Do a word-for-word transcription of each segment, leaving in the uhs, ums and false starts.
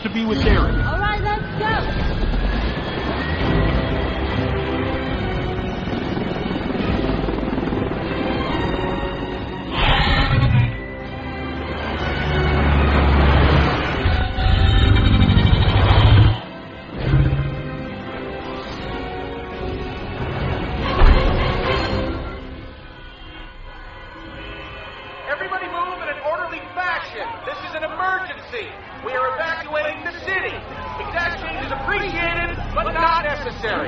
to be with Derek. All right, let's go. Everybody move in an orderly fashion. This is an emergency. We are evacuating the city. Exact change is appreciated, but not necessary.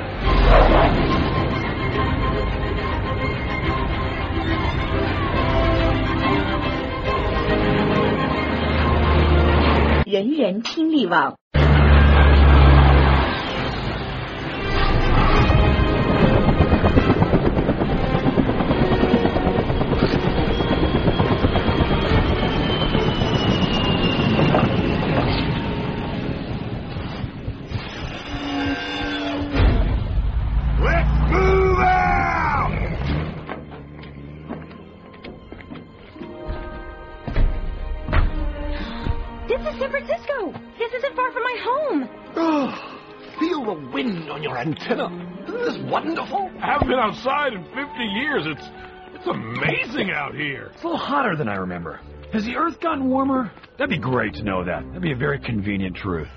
"人人听力网。 This is San Francisco. This isn't far from my home. Oh, feel the wind on your antenna. Isn't this wonderful? I haven't been outside in fifty years. It's it's amazing out here. It's a little hotter than I remember. Has the Earth gotten warmer? That'd be great to know that. That'd be a very convenient truth.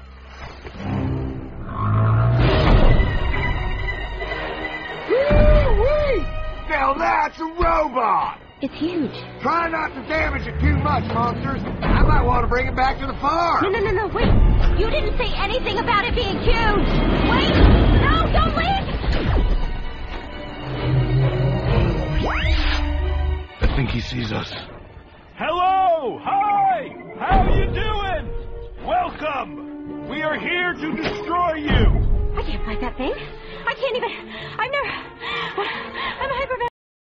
Woo-wee! Now that's a robot! It's huge. Try not to damage it too much, monsters. I might want to bring it back to the farm. No, no, no, no, wait. You didn't say anything about it being huge. Wait. No, don't leave. I think he sees us. Hello! Hi! How are you doing? Welcome! We are here to destroy you! I can't fight that thing. I can't even... I've never...